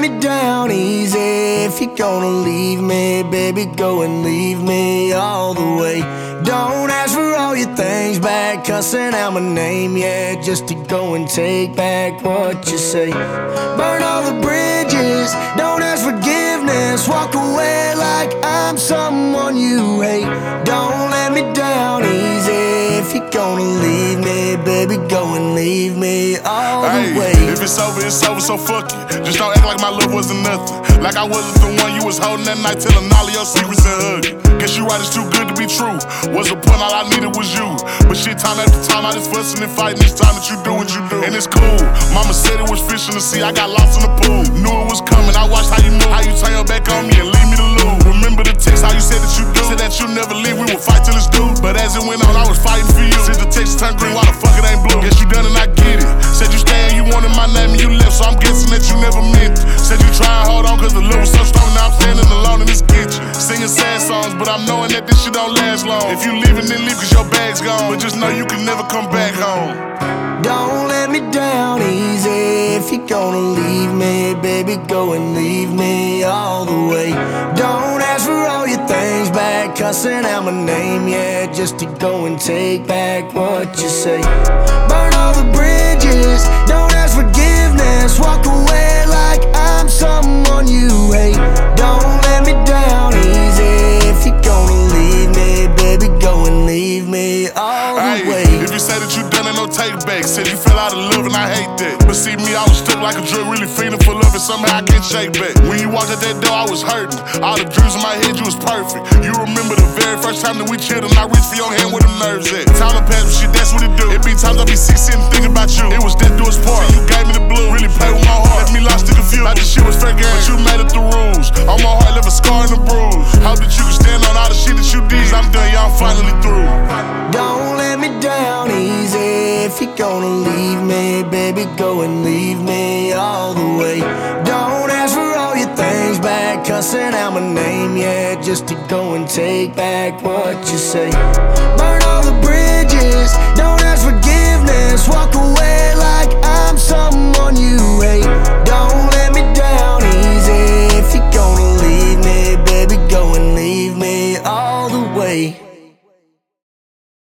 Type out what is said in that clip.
me down easy. If you're gonna leave me, baby, go and leave me all the way. Don't ask for all your things back, cussing out my name, yeah, just to go and take back what you say. Burn all the bridges, don't ask forgiveness. Walk away like I'm someone you hate. Don't let me down easy. If you're gonna leave me, baby, go and leave me all the way. If it's over, so fuck it. Just don't act like my love wasn't nothing. Like I wasn't the one you was holding that night, telling all of your secrets and hugging. Guess you right, it's too good to be true. Was a point, all I needed was you. But shit, time after time, I just fussing and fighting. It's time that you do what you do. And it's cool. Mama said it was fish in the sea, I got lost in the pool. Knew it was coming, I watched how you move. How you turn your back on me and leave me to lose. Remember the text, how you said that you do. Said that you never leave, we would fight till it's due. But as it went on, I was fighting for you. Since the text turned green, why the fuck it ain't blue? Guess you done and I get it. Said you stay and you wanted my name and you left, so I'm guessing that you never meant it. Said you try and hold on cause the love was so strong, now I'm standing alone in this kitchen. Singing sad songs, but I'm knowing that this shit don't last long. If you leaving, then leave cause your bag's gone. But just know you can never come back home. Don't let me down easy. If you're gonna leave me, baby, go and leave me all the way. Don't ask for all your things back, cussing out my name, yeah, just to go and take back what you say. Burn all the bridges, don't ask forgiveness. Walk away like I'm someone you hate. Don't let me down easy. If you're gonna leave me, baby, go and leave me all the way. Don't ask for all your things back, cussing out my name, yeah, just to go and take back what you say. Burn all the bridges, don't ask forgiveness. Walk away like I'm someone you hate. Don't let me down easy. If you're gonna leave me, baby, go and leave me all the way. Don't ask for all your things back, cussing out my name, yeah, just to go and take back what you say. If you say that you done it, no take back. Said you fell out of love and I hate that. But see me, I was stuck like a drug, really feeling for love and somehow I can't shake back. When you walked out that door, I was hurting. All the dreams in my head, you was perfect. You remember the very first time that we chilled and I reached for your hand where the nerves at. Time to pass, but shit, that's what it do. It be times I be sick sitting thinking about you. It was death do us part. You gave me the blue, really played with my heart. Left me lost and confused. Like this shit was fair game, but you made it the rules. On my heart, left a scar and a bruise. Hope that you can stand on all the shit that you did. Cause I'm done, y'all finally through. Don't let me down easy. If you're gonna leave me, baby, go and leave me all the way. Don't ask for all your things back, cussing out my name, yeah, just to go and take back what you say. Burn all the bridges, don't ask forgiveness. Walk away